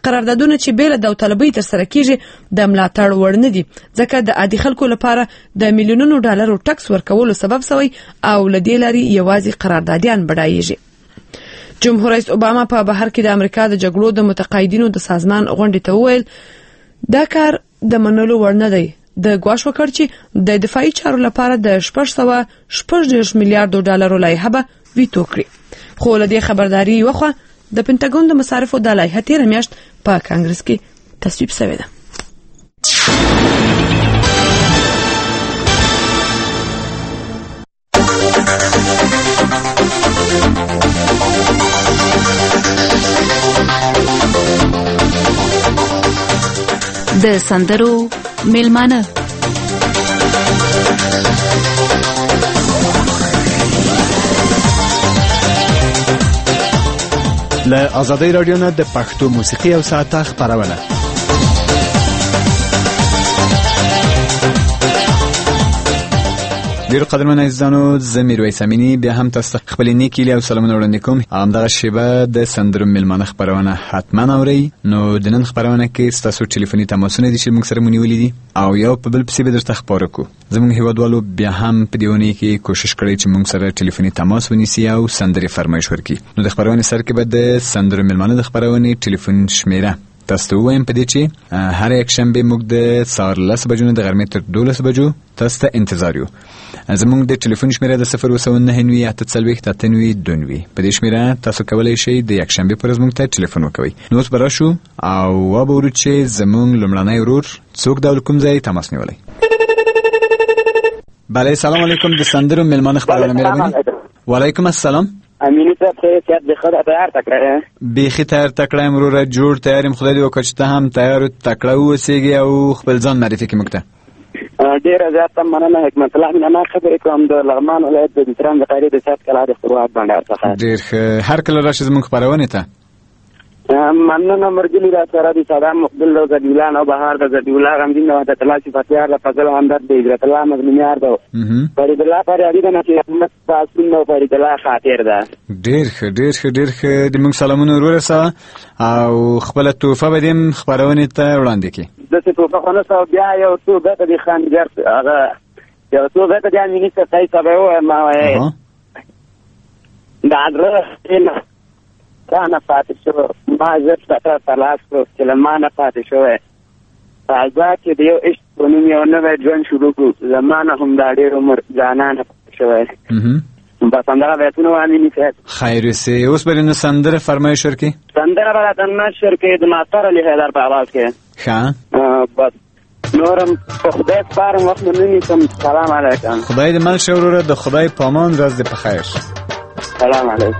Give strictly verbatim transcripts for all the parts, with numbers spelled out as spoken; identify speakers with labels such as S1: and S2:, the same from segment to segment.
S1: قراردادونه چې بېله داوطلبۍ ترسره کیږي د ملاتړ وړ نه دي، ځکه د عادي خلکو لپاره د میلیونونو ډالرو ټکس ورکولو سبب سوی او له دې لارې یوازې قراردادیان بډایېږي. جمهور رئیس اوباما په بهر کې د امریکا د جګړو د متقاعدینو د سازمان غونډې ته وویل دا کار د منلو وړ نه دی. د ګواښ وکړ چې د دفاعي چارو لپاره د شپږ سوه شپږ دېرش میلیارډو ډالرو لایحه به ویتو کړي. خو له دې خبرداري وخوا د پنټاګون د مصارفو د لایحه تېره میاشت په کانګرس کې تصویب شوې ده.
S2: د سندرو میلمانه
S3: له آزادۍ رادیو نه د پښتو موسیقي او ساعته خپرونه. ډیر قدرمن عزیزانو، زه میرویس امینی بیا هم تاسو ته خپل نیک هیلې او سلامونه وړاندې کوم. همدغه شیبه د سندرو میلمانه خپرونه حتما اورئ. نو د نن خپرونه کې تاسو ټلیفوني تماسونه دي چې موږ سره مونیولې دي او یو په بل پسې به درته خبرو کوو. زموږ هیوادوالو بیا هم په دیونی کې کوشش کړی چې موږ سره ټلیفوني تماس ونیسي او سندري فرمایش ورکړي. نو د خپرونه سر کې به د سندرو میلمانه د خپرونه ټلیفون شمیره تاسو ته وایم په دې چې هر یک شنبه موږ د سهار لس بجو نه د غرمې تر دولس بجو تاسو ته انتظار یو. زموږ د ټلیفون شمیره د صفر اووه سوه نهه نوي اته څلوېښت اته نوي دوه نوي. په دې شمیره تاسو کولی شئ د یک شنبه پر ورځ موږ ته ټلیفون وکوئ. نو اوس به راشو او وبورو چې زموږ لومړنی ورور څوک د کوم ځای تماس نیولی. بله، سلام علیکم. د سندرو میلمانه خبرونه مهرباني. وعلیکم السلام.
S4: امینی صاحب خیریت دی؟ خدا تیار تکړه
S3: بیخي تیار تکړه مروره جوړ تیارم. خدای دې وکړي چې ته هم تیار او تکړه اوسېږې او خپل ځان معرفي کړې موږ ته.
S4: ډېره زیاته مننه حکمت الله. مینه خبرې کوم د لغمان ولایت د دتران د قریې د سات کلا د خپلواک بندر څخه.
S3: ډېر ښه. هر کله راشي زموږ خپرونې ته.
S4: مننه مرګلي را سره دي صدام مقبل او زدیولان او بهار د زدیولا غمدین او د تلا صفاتیار له فضل همدرد د حضرت الله مظلومیار ده فرید الله فریادي د نصیحت تاسو نو فرید الله خاطر ده.
S3: ډېر ښه ډېر ښه ډېر ښه. د موږ سلامونه ورسوه او خپله تحفه به دې هم خپرونې ته وړاندې کړي.
S4: داسې تحفه خو نشته. بیا یو څو ګټه د خانګر هغه یو څو ګټه د امیني صاحب ته به ووایم ما وایي د ادرس کانه پاتې شو. ما زه ټکر تلاش کړو چې له ما نه پاتې شوی. راځه چې د یو عشق په نوم یو نوی ژوند شروع کړو. له ما نه هم دا ډېر عمر جانانه پاتې شوی. بس همدغه بیتونه وامیني صاحب. خیر
S3: اوسې. اوس به نو سندره فرمایش ورکړي.
S4: سندره به راته نشر کړي د ناصر علي حیدر په آواز کې.
S3: ښه.
S4: بس نورم په خدای سپارم، وخت مې نه نیسم. سلام علیکم.
S3: خدای دې مل شه وروره. د خدای پامان. ورځ دې په خیر.
S4: سلام علیکم.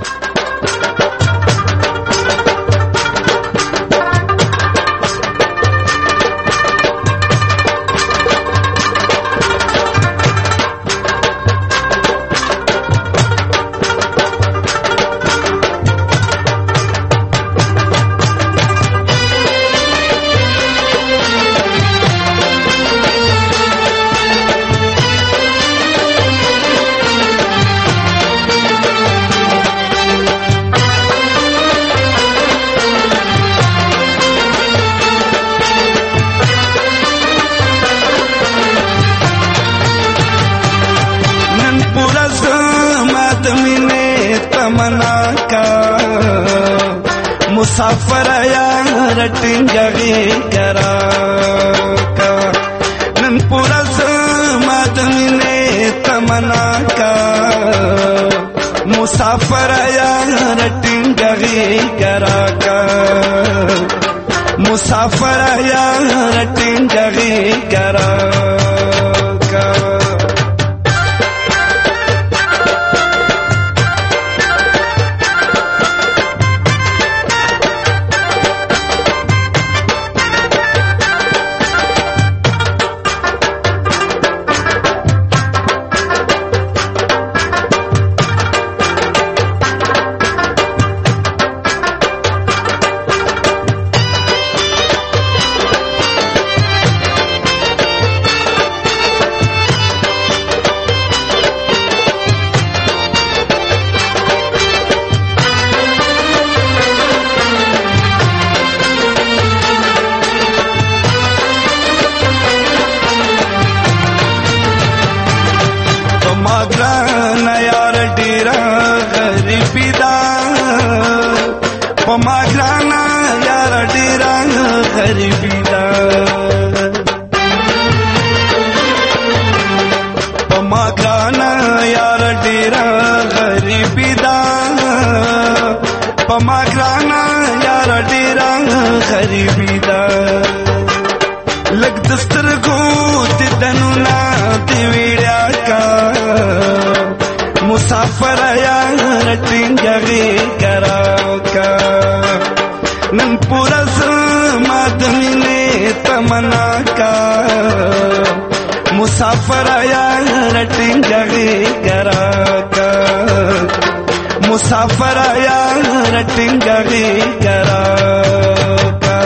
S5: مسافر یار ټینګي کرا کا نن پورا زما د مینې تمنا کا مسافر یار ټینګي کرا کا مسافر یار ټینګي کرا کا غریبی دا پما ګرانا یار ډیرا غریبی دا پما ګرانا یار ډیرا غریبی دا لګ دسترګو دې دنونا دی ویړیا کا مسافر یار ټینګي کرا کا نن پورا زما دمینه تمنا کا مسافر یار ټینګي کرا کا مسافر یار ټینګي کرا کا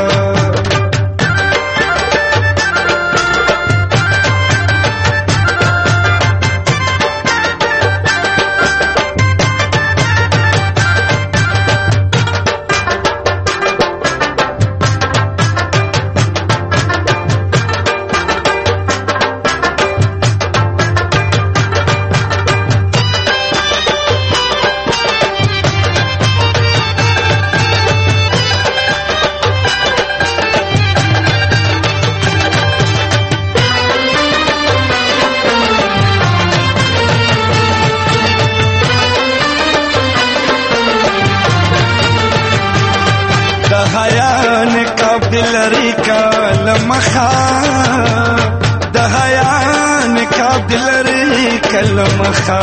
S5: مخا د حیا نکاب دلری کلمخا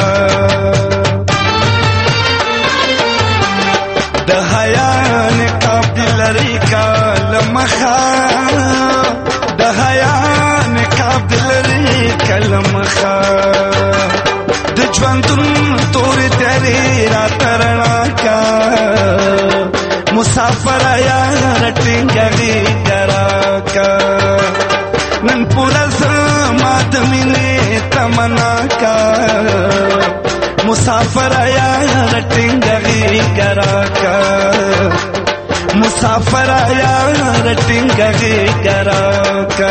S5: د حیا نکاب دلری کلمخا د حیا نکاب دلری کلمخا د ژوندون تور تیری را ترنا کا مسافر یار ټینګي کرا کا نن پورا زما دمینه تمنا کا مسافر یار ټینګي کرا کا مسافر یار ټینګي کرا کا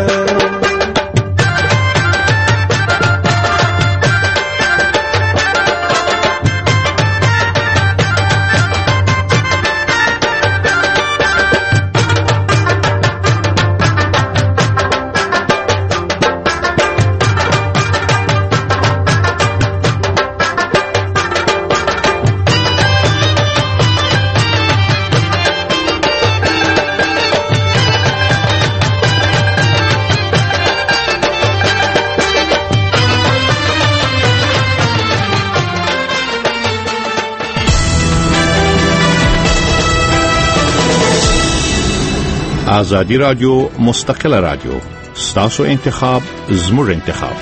S6: آزادی رادیو مستقل رادیو ستاسو انتخاب زموږ انتخاب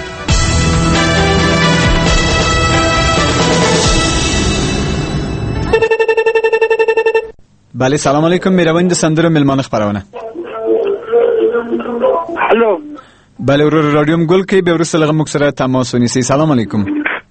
S3: بله سلام علیکم میروان د سندرو ملمان خبرونه
S4: الو
S3: بله ورور رادیوم ګل کې به ورسره لغه موږ سره تماس ونیسي سلام علیکم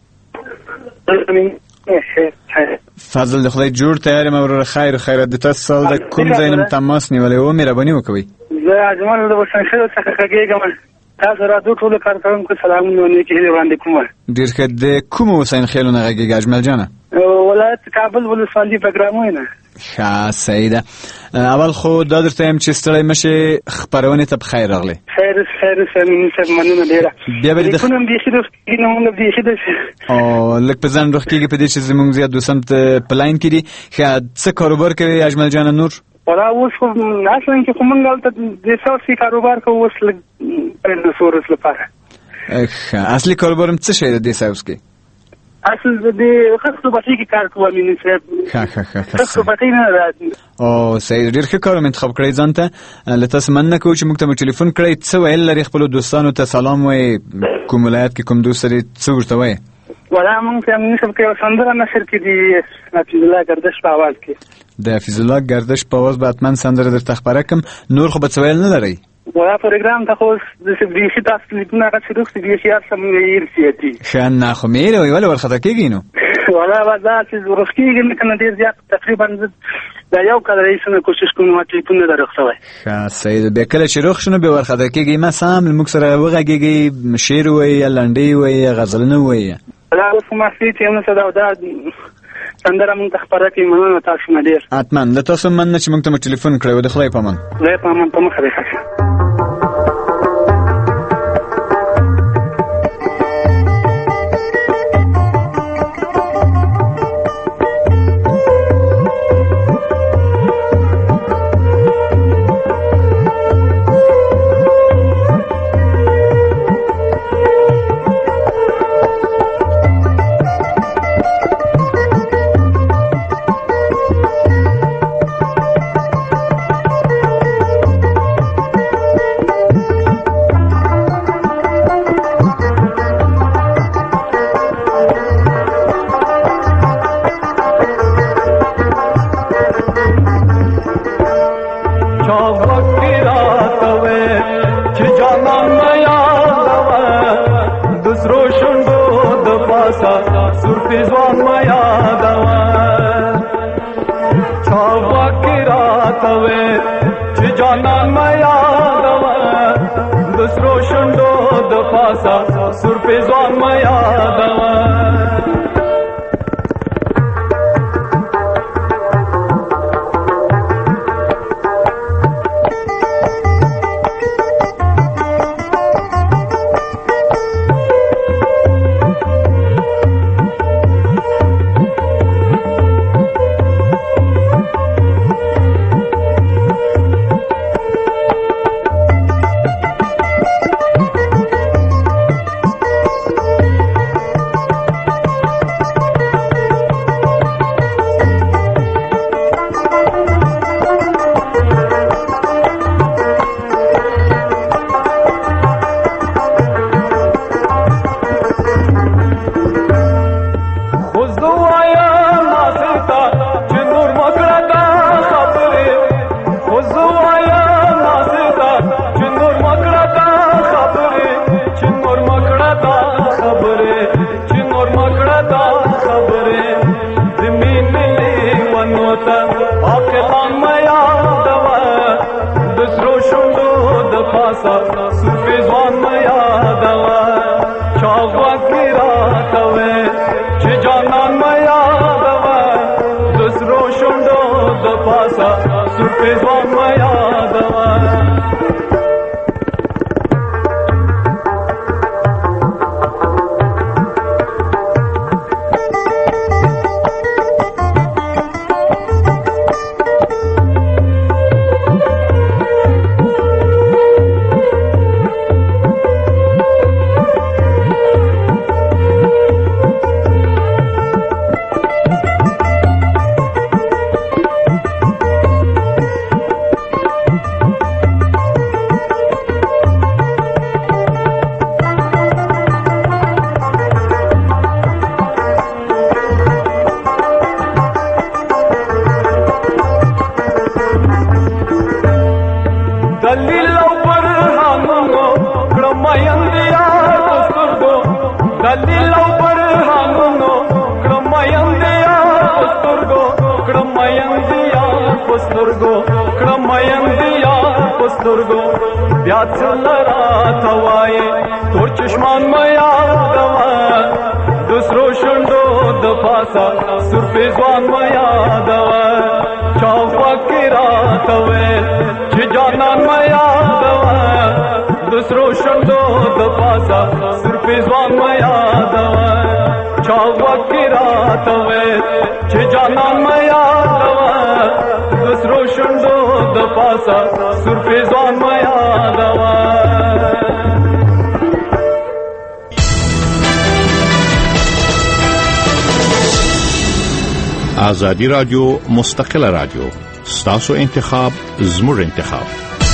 S3: فضل د خدای جوړ تیار مې ورور خیر خیرات د تاسو سال د کوم ځای نم تماس نیولې و مهرباني وکوي
S4: زه اجمل د وسنشل څخه کېږم تاسو را دوه ټول کارکونکو سلامونه نیکه وړاندې کوم
S3: ډیر ښه د کوم وسین خیلونه غږیږي اجمل جانه
S4: ولایت کابل ولسوالۍ پروګرامونه
S3: ښه سیده اول خو دا درته هم چې ستړی مشه خبرونه ته بخیر راغلی
S4: خیر خیر سمون سمونه ډیره
S3: بیا به د
S4: کوم دي خو د نومونه دي خو د
S3: او لکه په ځان روخ کېږي په دې چې زمونږ زیات دوسم ته پلاین کړي ښه څه کاروبار کوي اجمل جان نور
S4: ولا اوس خو اصلا کې کوم غلطه د ساسي کاروبار کوو اوس لږ په سورس لپاره
S3: اصلي کاروبارم څه شي د دې ساوس کې
S4: اصل د خاصو باندې کې کار کوم مين څه
S3: ښه ښه ښه
S4: خاصو باندې نه راځي
S3: او سید ډیر ښه کار انتخاب کړی ځانته لته سمنه کو چې موږ ته ټلیفون کړی څه ویل لري خپل دوستانو ته سلام وای کوم ولایت کې کوم دوست لري څه ورته وای
S4: ولا موږ هم نشم کې سندره نشر کې دي حفیظ الله گردش په आवाज کې
S3: د حفیظ الله گردش په आवाज به اتمن سندره در تخبره کوم نور خو به څه ویل نه لري
S4: ولا پروګرام ته خو د سبدي تاسو لیدنه غوښتل چې د سیاست سم یې سیاتي
S3: خان نه خو مې ویل ورخه کېږي نو
S4: ولا وځه چې ورخکیږي کنه ډیر زیات تقریبا دا یو کله رئیسونه کوشش کوم چې ټلیفون نه درخصوي
S3: ښه سید به کله چې روخ شنو به ورخه کېږي ما سم موږ سره وغږیږي شعر وای لنډي وای غزل نه وای
S4: ولا اوس ما سي چې موږ دا دا سندره مونږ ته خپره کړئ. مننه تاسو نه ډېر.
S3: حتما له تاسو مننه چې موږ ته مو ټلیفون کړی و. د خدای په امان.
S4: خدای په امان. په مخه دې ښه.
S6: آزادی رادیو مستقل رادیو ستاسو انتخاب زموږ انتخاب.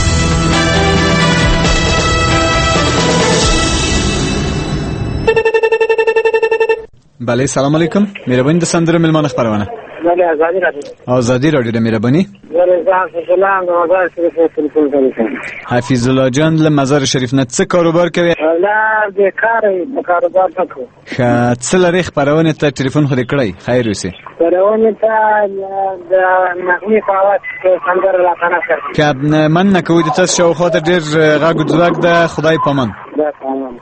S3: بله سلام علیکم. مهربانی د سندرو ملمانه خبرونه.
S4: بله آزادی رادیو.
S3: آزادی رادیو د مهربانی.
S4: بله حافظ الله د مزار شریف تلیفون کوي.
S3: حافظ الله جان له مزار شریف نه څه کاروبار کوي؟
S4: لا د کار د کاروبار تکو.
S3: ښه څه لري خبرونه ته ټلیفون خو دې کړی؟ خیر اوسې.
S4: خبرونه ته د نغمې په اواز سندره را کنه کړ.
S3: که من نه کوي د تاسو شاوخوا ته ډېر غږ او ځواک د خدای په امان.
S4: دا تمام.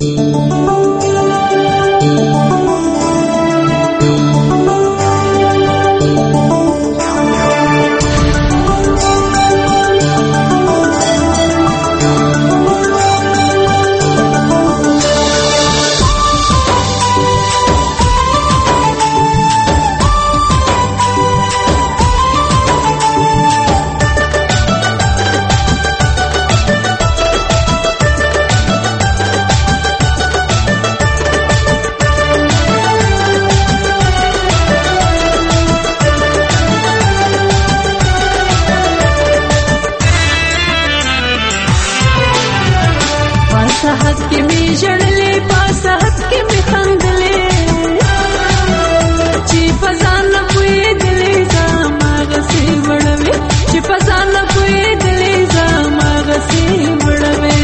S7: پاسحت کې می جړلې پاسحت کې می خندلې چې پزان کوی دلې زما غسي وړوي چې پزان کوی دلې زما غسي وړوي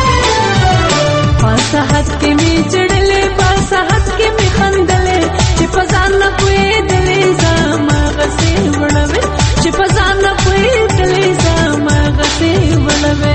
S7: پاسحت کې می جړلې پاسحت کې می خندلې چې پزان کوی دلې زما غسي وړوي چې پزان کوی دلې زما غسي وړوي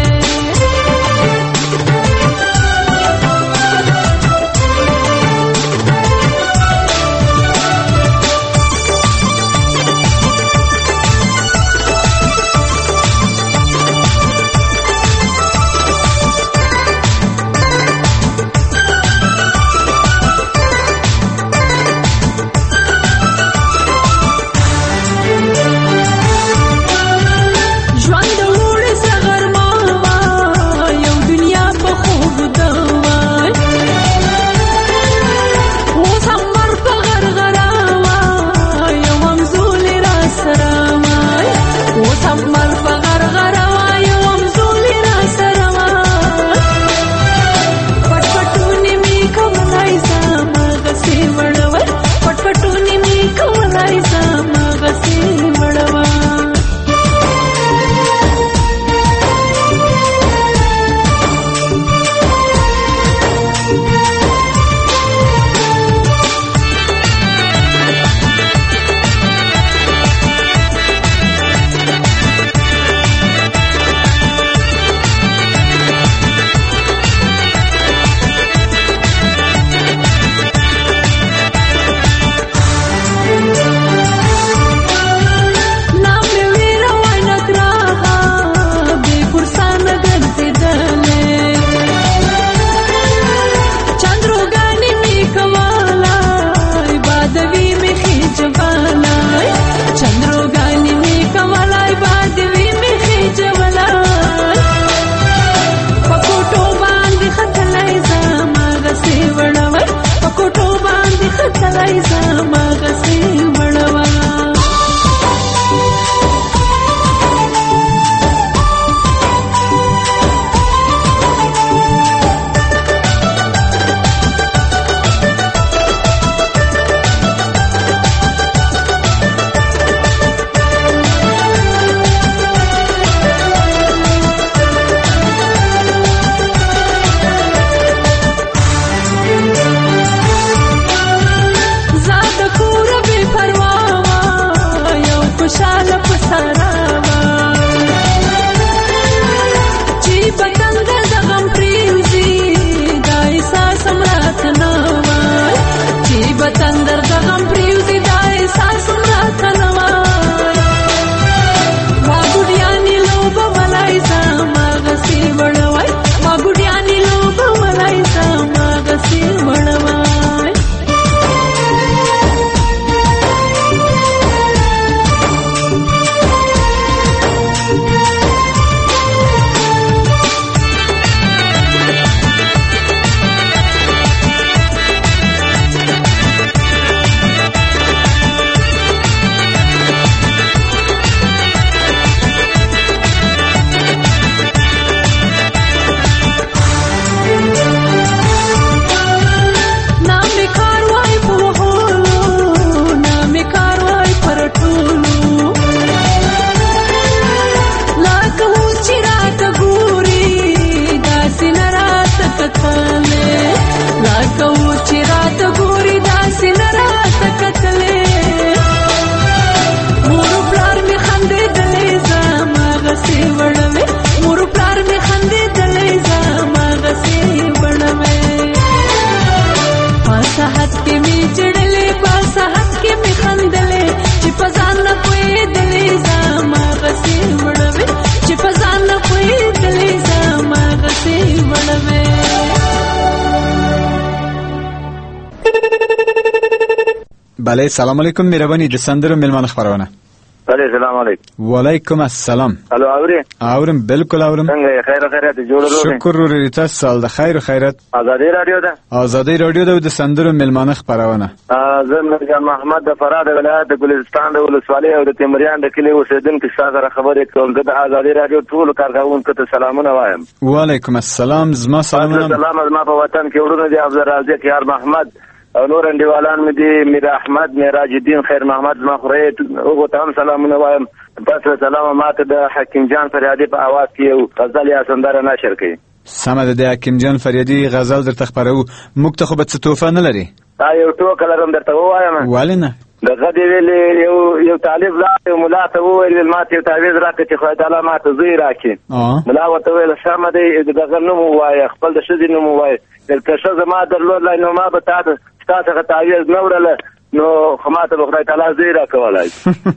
S3: بله سلام علیکم، مهربانی د سندرو میلمانه خبرونه.
S4: بله السلام علیکم.
S3: وعلیکم السلام.
S4: الو اوري؟
S3: اورم بالکل اورم.
S4: څنګه خیر خیرات جوړ ورو؟
S3: شکر ورو تاسو سال د خیر او خیرات.
S4: ازادي رادیو ده.
S3: ازادي رادیو ده د سندرو ملمانه خبرونه.
S4: زه مرجان محمد د فراد ولایت د ګلستان د ولسوالۍ او د تیمریان د کلی اوسیدونکو سره خبرې کوم. د ازادي رادیو ټول کارکونکو ته سلامونه وایم.
S3: وعلیکم السلام. زما سلامونه.
S4: سلام زما په وطن کې ورونه دي عبدالرزاق یار محمد او نور انډیوالان مې دي میر احمد میراج الدین خیر محمد زما خوري او ته هم سلامونه وایم. تاسو سلام ماته د حکیم جان فریادي په आवाज کې یو غزل یا سندره نشر کړي.
S3: سمه ده د حکیم جان فریادي غزل درته خبرو. موږ ته خو به څه توفه نه لري.
S4: دا یو ټوکه لرم درته وایم.
S3: ولې نه؟
S4: دغه دی ویلې یو یو طالب لا یو ملا ته وویل ما ته تعویذ راکړه چې خدای تعالی ما ته زوی راکړي. ملا ورته ویل سمه دی دغه نوم ووایه خپل د ښځې نوم ووایه که ښځه ما درلودلی نو ما به تا ستا څخه تعویذ نه وړله نو خو ما ته به خدای تعالی زوی راکولی.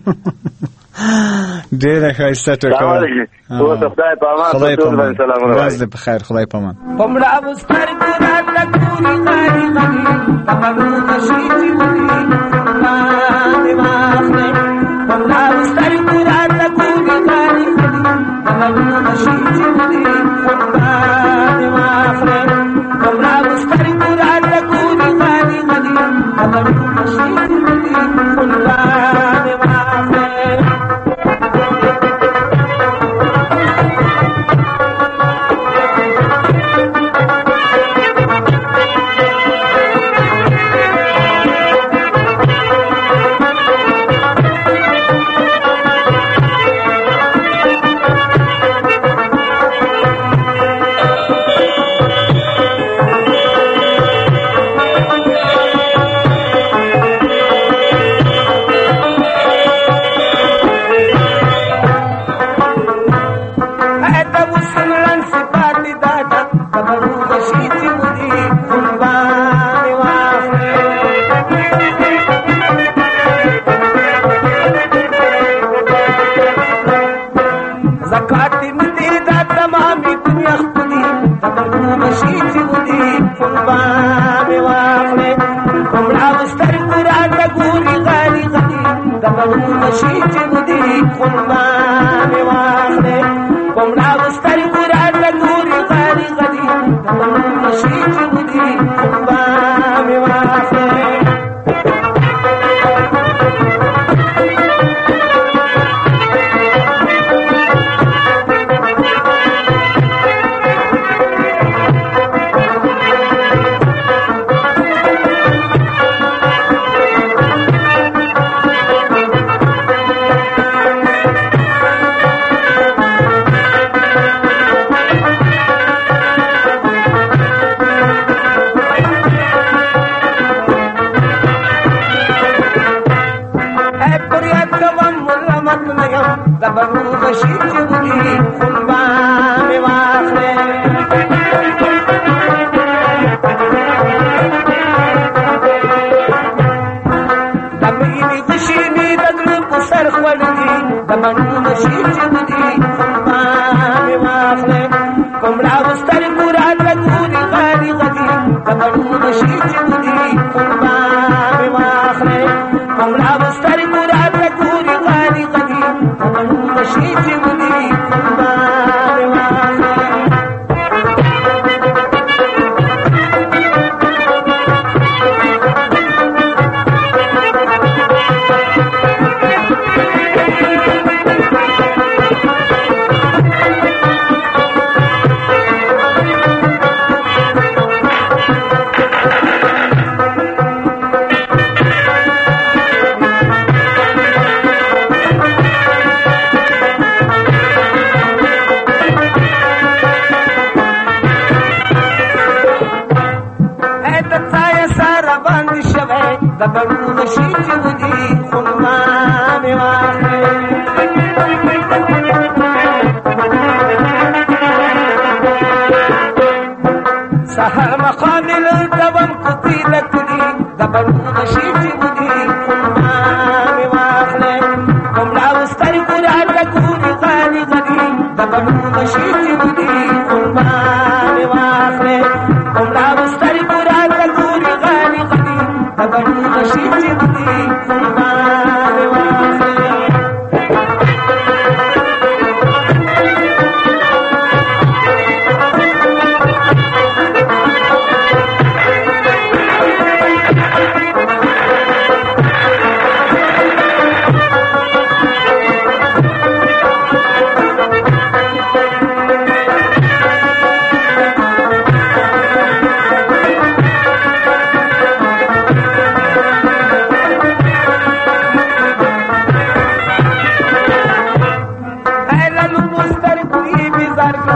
S3: ډېره ښایسته ټوکه وه.
S4: اوس خدای په امان
S3: خدای په امان.
S4: سلامونه
S3: ورځ دې په خیر. خدای په امان.
S7: په مړاو سترګو راته ګوري غاړي غاړي په مړو شي چې ودي باندې واخلې. په مړاو سترګو راته ګوري غاړي غاړي په مړو شي چې ودي باندې واخلې. په مړاو سترګو راته ګوري غاړي غاړي په مړو شي چې ودي باندې واخلې.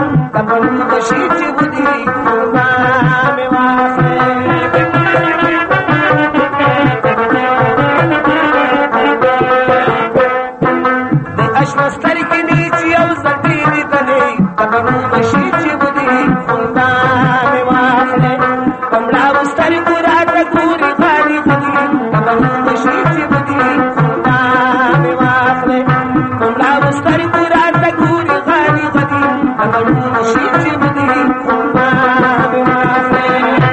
S5: تبرو بشي چې ودي قربان واخلې د اشمستر کې دي چې او زړې دي تلې تبرو بشي چې ودي قربان واخلې کملا وستر ګورا ته ګوري غالي غلي تبرو بشي چې ودي قربان واخلې کملا وستر ګورا ته ګوري غالي غلي تبرو بشي چې ودي قربان واخلې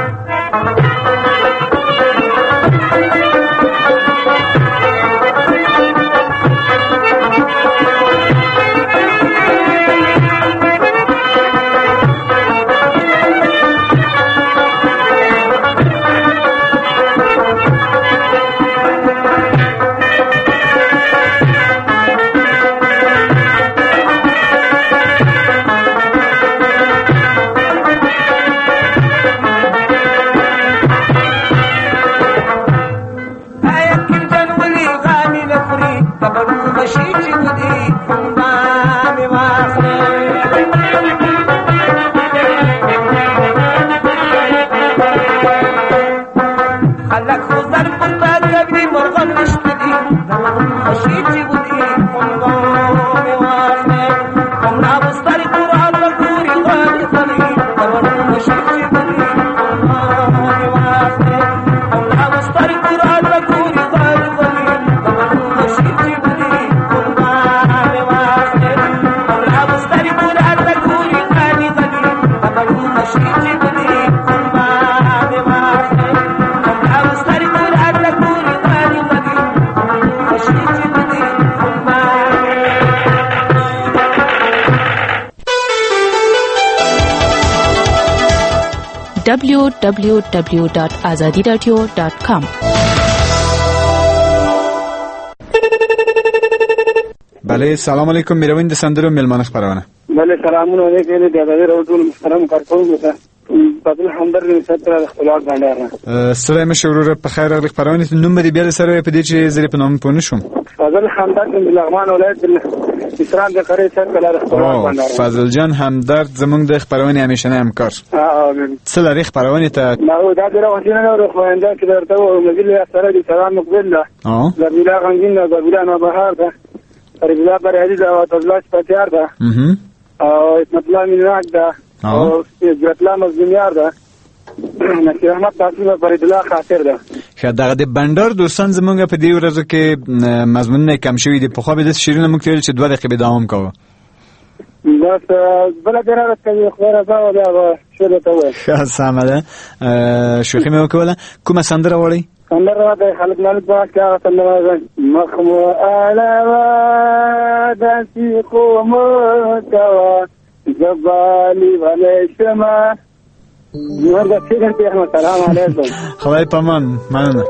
S2: W W W dot Azadi radio dot com
S3: بله سلام علیکم میروین د سندرو ملمان خبرونه
S4: بله سلامونه علیکم د آزادی راډیو محترم کارکونکو ته بدل همدر ستر اختلاف باندې
S3: سره مشورور په خیر راغلی خبرونه نوم دې بیا سره په دې چې زری په نوم پونه شوم
S4: فضل همدرد د لغمان ولایت اسران د قری سره کله اختلاف باندې
S3: فضل جان همدرد زمونږ د خبرونه همیشنه همکار
S4: اه
S3: څه لري خبرونه ته
S4: نو دا درو وسینه نو خوانده کې درته او مجلې سره د سلام مقبل
S3: اه
S4: زبیلا غنګین زبیلا نو بهار ده فرزلا بر حدیث او تزلاش پتیار ده او اسمت الله میناک ده او جتلا مزمیار ده نصیر احمد تاسو فرزلا خاطر ده
S3: خا دغه د بندر دوستان زمونږ په دې ورځو کې مضمونونه کم شوی دي په خو به د شیرینه موږ ویل چې دوه دقیقې به دوام کوو
S4: بس بل دراره کوي خو راځه ولا شو ته وای
S3: ښه سمه ده شوخي مې وکوله کومه سندره وړي
S4: سندره د خلک مالک په هغه سندره مخمو علاوه د سیخو مکوا زبالی ولی شما نور د فکر په احمد سلام علیکم
S3: خدای پامان مننه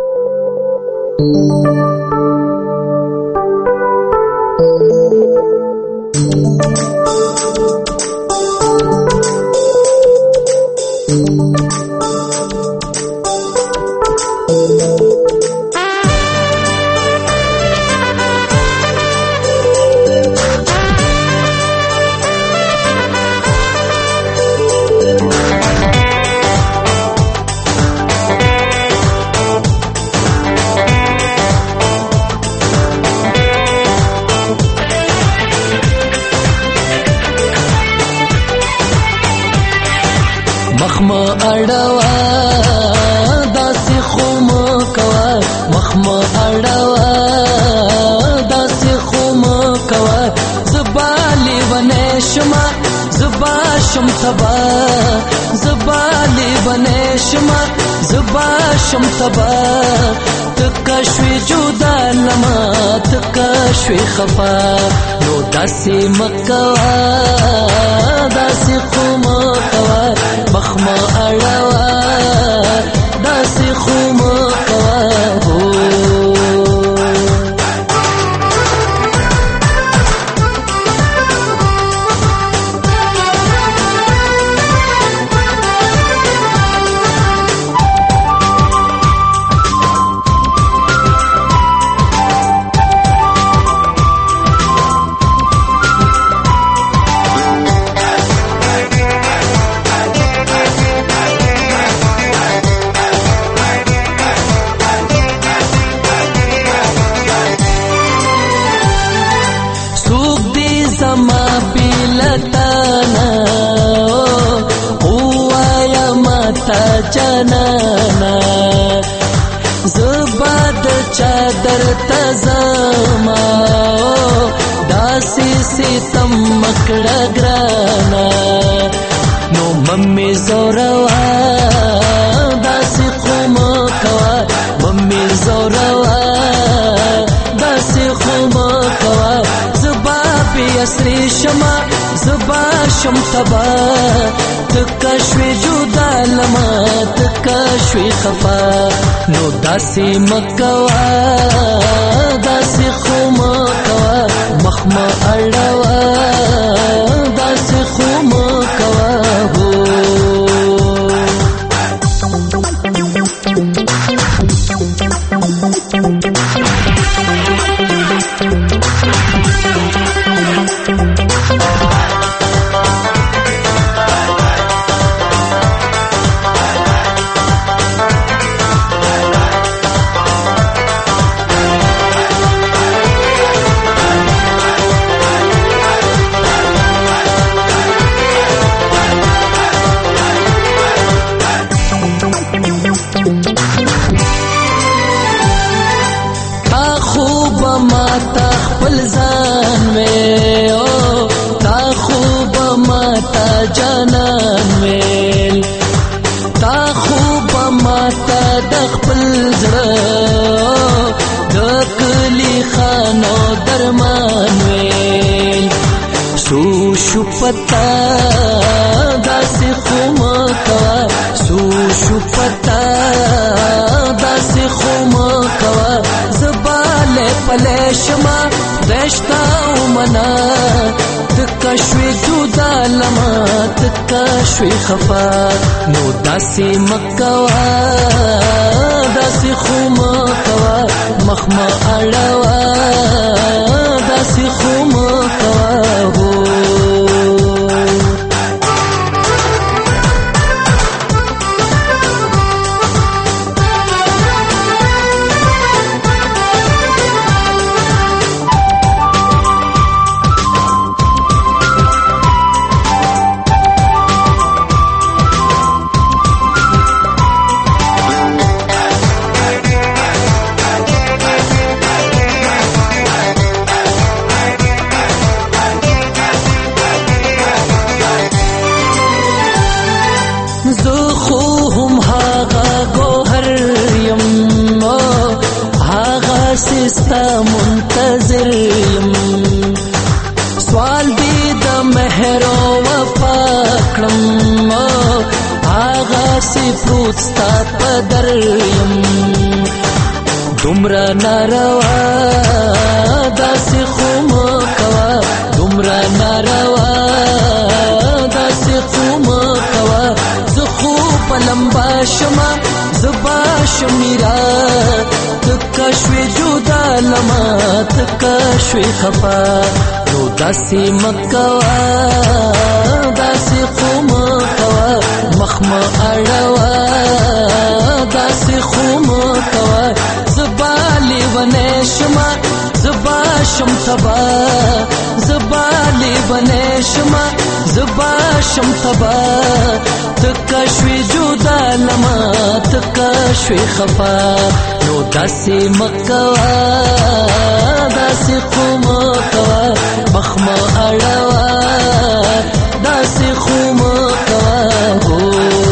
S8: مخما اړوا داسې خو مو کوه مخما اړوا داسې خو مو کوه زبا لیونی شما زبا شم تبا زبا لیونی شما زبا شم تبا تکا شوی جدا لما تکا شوی خفا نو داسې مکوا داسې خو مو کوه مخما اړوا داسې خو مو کوه جانانا زباد چادر تزما داسی ستم مکڑا گرانا نو ممی زوروا داسی خوم کوا ممی زوروا داسی خوم کوا زبا پی اسری شما زبا شم تبا تکشوی جدا لما تکشوی خفا نو داسی مکوا داسی خوم کوا مخما اڑوا داسی خوم کوا ہو جانان ویل تا خوب ماتا دخپل زړه د کلی خانو درمان ویل سو شو پتا داسې خوم کوا سو شو پتا داسې خوم کوا زباله پله شما دشتا ومنا تکشوی جدا لما تکشوی خفا نو داسی مکوا داسی خوم کوا مخما اڑوا داسی خوم کوا ہو ستا منتظر یم سوال دی د مهر او وفا کړم آغا سی پروت ستا په در یم دومره ناروا داسې خوم کوا دومره ناروا داسې خوم کوا زه خو په لمبا شمه زبا شمیرا تکشوی جدا لما تکشوی خفا نو داسی مکوا داسی خوم کوا مخما اڑوا داسی خوم کوا زبالی ونشما زبا شم تبا زبالی ونشما زبا شم تبا تکشوی جدا لما تکشوی خفا نو داسی مکوا داسی خوم کوا مخما اڑوا داسی خوم کوا ہو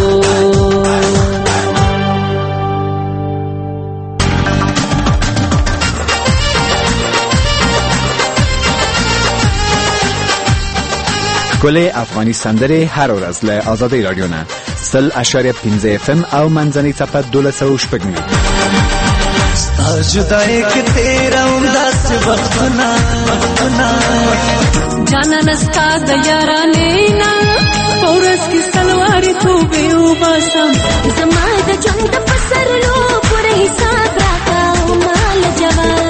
S3: ښکلې افغاني سندرې هر ورځ له آزادۍ راډیو نه سل اشاریه پنځه اف ام او منځنۍ څپه دولس سوه شپږ نوي
S9: ستا جدای کې تیروم داسې وختونه وختونه
S7: جانا نستا د یارانې نه په ورځ کې سلوارې توبې وباسم زما د ژوند د پسرلو پوره حساب راکړه مال جواب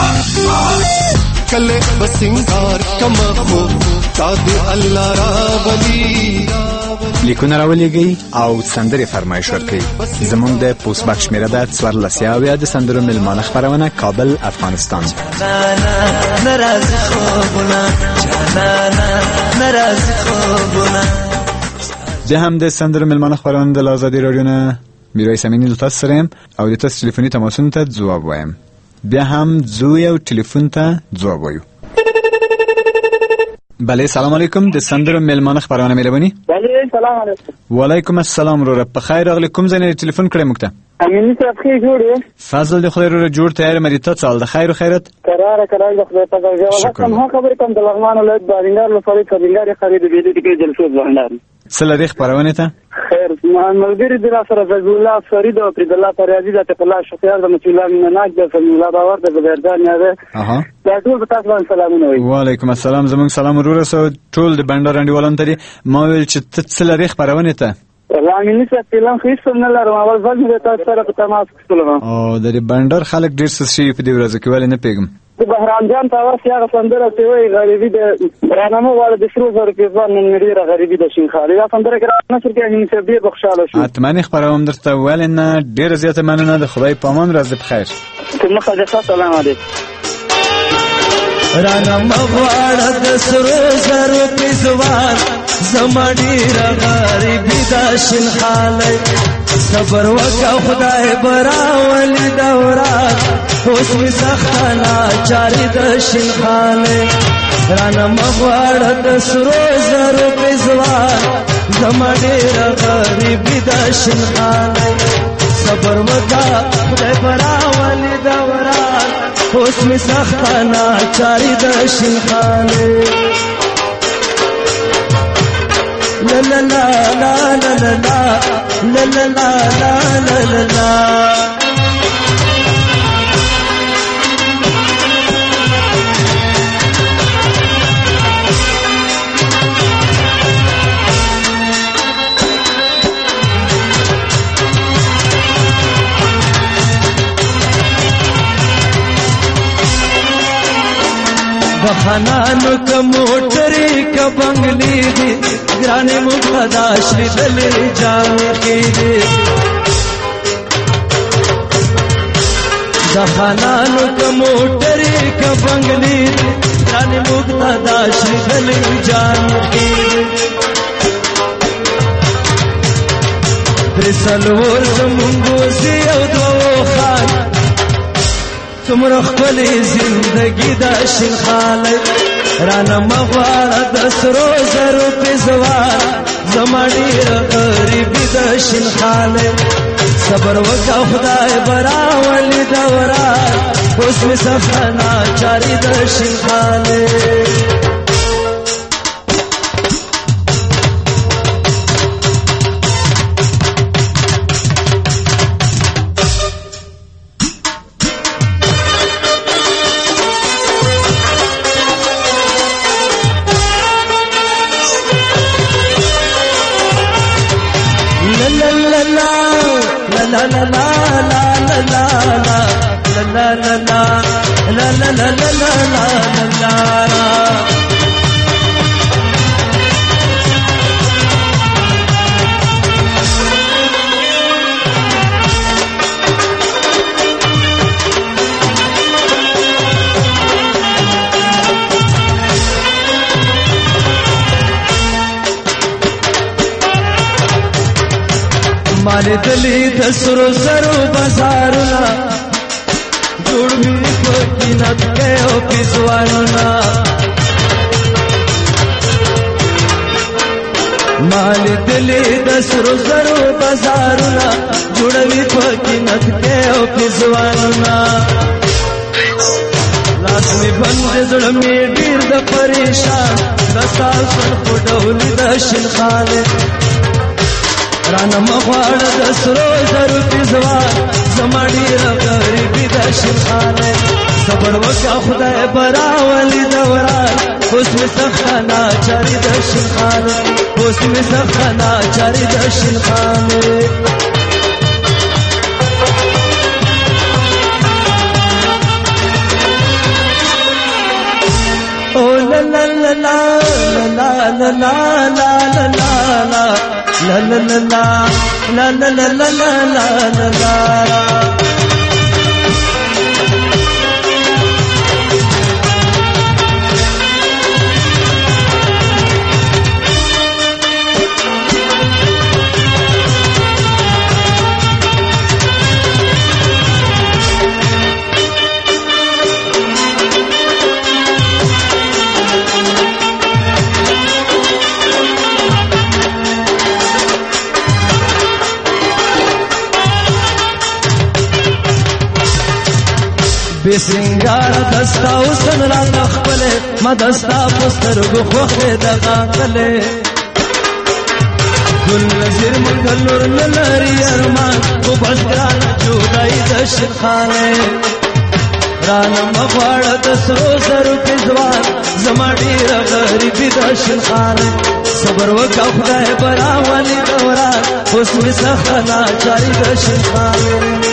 S9: کله بسنګار کما خو ساده الله راولي
S3: لیکونه راولېږئ او سندرې فرمایش ورکړئ زموږ د پوسټ باکس شمېره ده څوارلس یاویا د سندرو میلمانه خپرونه کابل افغانستان بیا هم د سندرو ملمانه خبرونه د آزادي رادیو نه میرویس امینی لطف سره او د تاسو ټلیفوني تماسونو ته ځواب وایم. بیا هم زو یو ټلیفون ته ځواب وایو. بله سلام علیکم، د سندرو ملمانه خبرونه مهرباني.
S4: بله سلام علیکم.
S3: وعلیکم السلام وروره، په خیر راغلی. کوم ځای نه ټلیفون کړی موږ ته؟
S4: امینی صاحب خیر جوړ.
S3: فضل د خدای وروره جوړ تیار مری ته څال د خیر او خیرت.
S4: قرار قرار د خدای په ځای کوم ها خبر کوم د لغمان ولایت باندې له فرې کبیلګاری خرید دی د کې جلسو ځوانان. سلریخ
S3: خبرونه ته
S4: خیر ملګری د سره فضل الله فرید او عبد الله پریازي د الله شکر د مچولان مناج د فضل الله باور د بردان نه
S3: اها
S4: دا ټول تاسو باندې سلامونه وي.
S3: وعلیکم السلام، زمون سلام وروره سو ټول د بندر انډیوالان ته ما ویل چې سلریخ خبرونه ته
S4: رامینی صاحب فلم خیس نه لرم اول ځل مې تاسو سره په تماس کې شوم.
S3: او د بندر خلک ډیر څه شي په دې ورځ کې ولې نه پیګم.
S4: د بهرام جان تاسو هغه سندره ته وی غریبي د برنامه والا د شروع سره کې ځان نن لري غریبي د شین خالي دا سندره کې نه چې امین صاحب ډیر بخښاله شو.
S3: اتمنې خبروم درته ولې نه ډیر زیاته مننه، د خدای پامان ورځ په خیر.
S4: ته مخه ده. سلام علیکم.
S8: رانا مغواړه د سرو زرو پېزوار زما ډېره غریبي دا شین خالی صبر وکړه خدای به راولي دا ورځ اوس مې سخته ناچاري د شین خالی رانا مغواړه د سرو زرو پېزوار زما ډېره غریبي دا شین خالی صبر وکړه خدای به راولي دا ورځ اوس می سخته ناچاري د شین خالی لا لا لا لا لا لا لا لا لا لا لا لا خانانو کا موټری کا بنگلی دی ګرانې مقتدا شری دلې جام کې دی د خانانو کا موټری کا بنگلی دی ګرانې مقتدا شری دلې جام کې دی پر سلور زمونږ سی او دو خان تمره خپل زندگی دا شین خالی رانا مغواړه د سرو زرو پېزوار زما ډېره غریبي د شین خالی صبر وکړه خدای به راولي دا ورځ اوس مې سخته ناچاري د شین خالی la la la la la la la la la la la la la la la la la مال دلی د سرو سرو بازارنا جوړ می پکینت کې او پسواننا مال دلی د سرو سرو بازارنا جوړ می پکینت کې او پسواننا لاس می بند زړه می ډیر د پریشان د سال سر پټول د شین خاله رانا مغواړه د سرو زرو پېزوار زما ډېره غریبي د شین خالی صبر وکړه خدای به راولي دا ورځ اوس مې سخته ناچاري د شین خالی اوس مې سخته ناچاري د شین خالی او لا لا لا لا لا لا لا لا لا لا La la la la la la la la la la la بے سنگار دستا حسن را تخپلے ما دستا پسترگو خوخے دقاقلے گل نظر منگلور نلاری ارمان کو بشگرانا جودائی دشت خانے رانا مغوار دسرو سرو پزوان زمانی را غریبی دشت خانے صبر وکا خدای براوانی دوران حسن سخنا چاری دشت خانے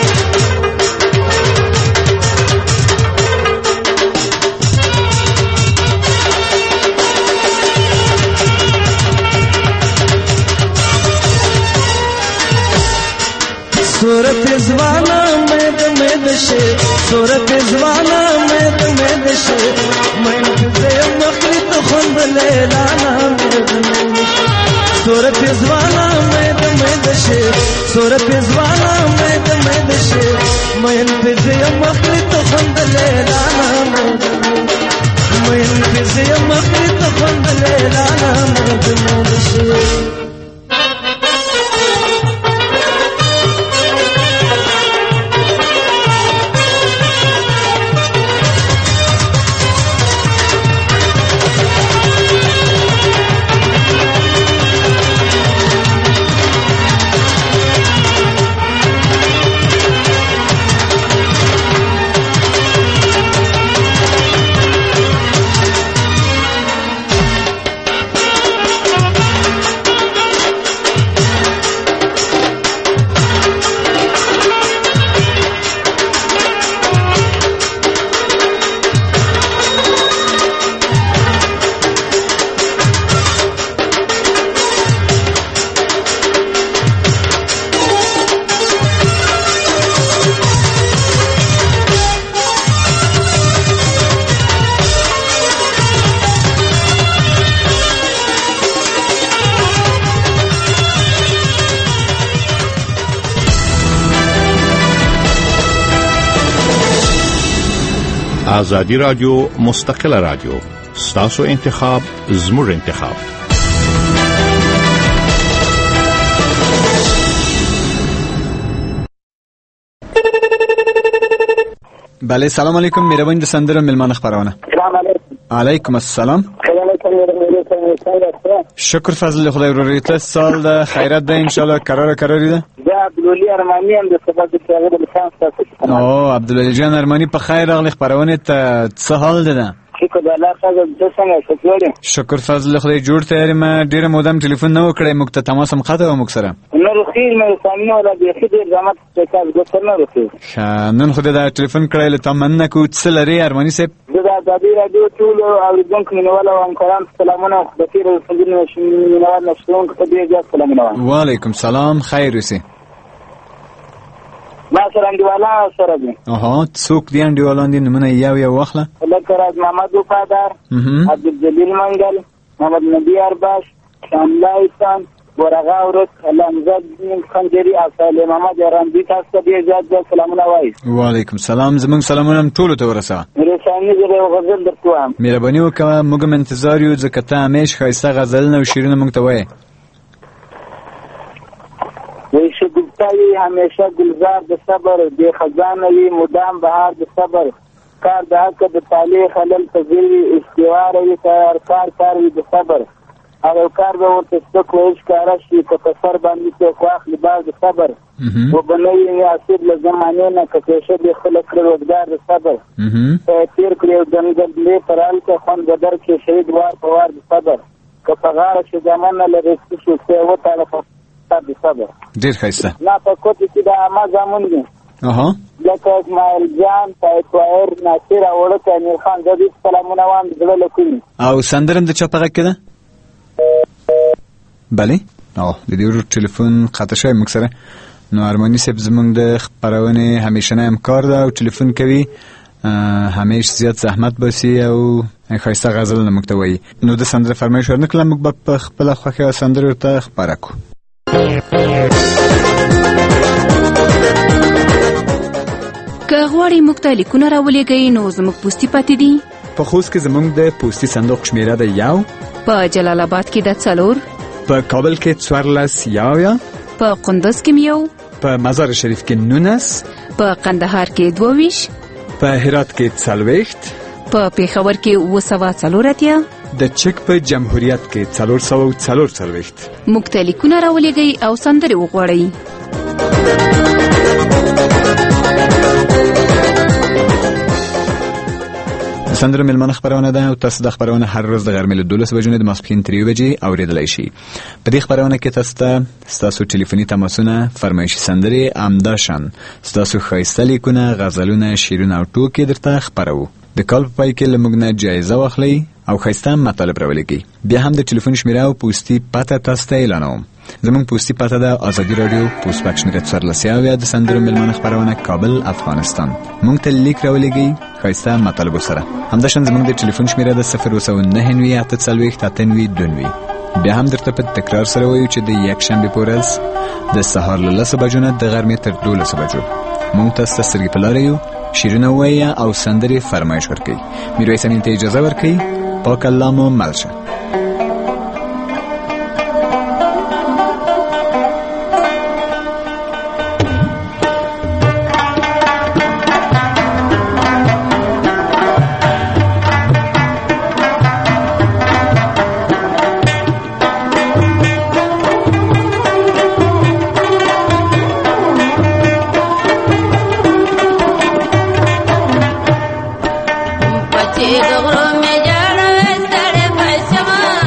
S8: صورت زوانا مید مید شے صورت زوانا مید مید شے میں زیم مخلط خوند لیلانا مید مید شے صورت زوانا مید مید شے صورت زوانا مید مید شے میں زیم مخلط خوند لیلانا مید مید میں زیم مخلط خوند لیلانا مید مید شے
S6: آزادی رادیو مستقل رادیو ستاسو انتخاب زموږ انتخاب
S3: بله سلام علیکم مهربانی د سندره ملمانه خبرونه
S4: سلام علیکم
S3: علیکم السلام شکر فضل خدای وروري ته سال د خیرات ده ان شاء الله قرار قراری ده
S4: دا عبدالولی ارمانی هم د سبب د شاغل د شانس تاسو
S3: او عبدالولی جان ارمانی په خیر راغلی خبرونه ته څه حال ده
S4: شکر د الله تعالی د څنګه شکر
S3: شکر فضل خدای جوړ ته ما ډیره مودم ټلیفون نه وکړې موږ ته تماس هم خاطر و موږ سره
S4: نو خیر مې سامنے ولا د خیر زحمت څخه د څنګه وکړ
S3: نن خدای دا ټلیفون کړی له تمنا کو څه لري ارمانی صاحب
S4: د ازادي رادیو ټول او دونکو مینوال او همکاران سلامونه د خیر سندونه مینوال نشون ته دې جواب سلامونه
S3: وعلیکم سلام خیر اوسئ
S4: ما سره انډیواله سره دي
S3: اها څوک دي انډیوالان دي نمونه یو یو واخله
S4: لکه راز محمد وفادار عبدالجلیل منگل محمد نبی ارباش شاملا ایسان ورغا ورس علامزاد خنجری اصل محمد رمضی تاسو ته ډیر ډیر سلامونه وایي
S3: وعلیکم سلام زمونږ سلامونه ټول ته ورسوه
S4: رسانې زه غزل درکوم
S3: مهرباني وکړه موږ منتظر یو ځکه ته همیش ښایسته غزلونه او شعرونه موږ ته وایې
S4: وی شگفتایی همیشه گلزار د صبر دی خزانه وی مدام بهار د صبر کار د حق د طالع خلل تزوی استوار وی کار کار کار وی د صبر او کار به ورته څوک ویش کار شي په کفر باندې څوک واخلي باز د صبر و بنوي نه اصل له زمانه نه کته د خلک روزګار د صبر په تیر کړو دنګل له پرال ته خون بدر کې شهید وار په وار د صبر کفغار چې زمانه لري چې څه و تعالی د صبر
S3: ډیر ښایسته
S4: لا په کوټه کې د ما زمون دي
S3: اها
S4: لکه اسماعیل جان طاهر ناصر اورته امیر خان د دې سلامونه وام دغه لکونی
S3: او سندرم د چا په کې ده بله او د دې ټلیفون قطع شوی موږ سره نو ارمانی صاحب زمونږ د خبرونه همیشنه همکار ده او ټلیفون کوي همیش زیات زحمت بسی او ښایسته غزل نه موږ ته وایي نو د سندره فرمایش ورنکړه موږ به په خپله خوښه سندره ورته خپاره کړو
S2: که غواړئ موږ ته لیکونه راولېږئ نو زموږ پوستي پاتې دي
S3: په خوست کې زموږ د پوستي صندوق شمیره ده یو
S2: په جلال آباد کې د څلور
S3: په کابل کې څوارلس یاویا
S2: په قندوز کې یو
S3: په مزار شریف کې نونس
S2: په قندهار کې دوه ویشت
S3: په هرات کې څلوېښت،
S2: په پېښور کې اوه سوه څلور اتیا،
S3: د چک په جمهوریت کې څلور سوه څلور څلوېښت.
S2: موږ ته لیکونه راولېږئ او سندرې وغواړئ.
S3: سندرو ملمانه خبرونه ده او تاسو د خبرونه هر ورځ د غرمې له دولس بجو نه د ماسپښین ترې یوې بجې اورېدلی شي. په دې خبرونه کې تاسو ته ستاسو ټلیفوني تماسونه، فرمایشي سندرې، همداشان ستاسو ښایسته لیکونه، غزلونه، شعرونه او ټوکې درته خپروو. د کال په پای کې له موږ نه جایزه واخلئ او ښایسته مطالب راولېږئ. بیا هم د ټلیفون شمیره او پوستي پته تاسو ته اعلانوم. زموږ پوستي پته ده آزادي راډیو، پوسټ باکس شمیره څوارلس اویا، د سندرو ملمانه خبرونه، کابل، افغانستان. موږ ته لیک راولېږئ ښایسته مطالبو سره. همداشان زموږ د ټلیفون شمیره ده صفر اووه سوه نهه نوي اته څلوېښت اته نوي دوه نوي. بیا هم درته په تکرار سره وایو چې د یکشنبې په ورځ د سهار له لسو بجو نه د غرمې تر دولسو بجو موږ تاسو ته سترګې په لاره یو، شعرونه ووایه او سندرې فرمایش ورکوي. میرویس امین ته اجازه ورکوي. پاک الله مو مل شه.
S10: چې د غرو مې جاړه ستړې پښما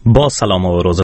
S10: با سلام و روز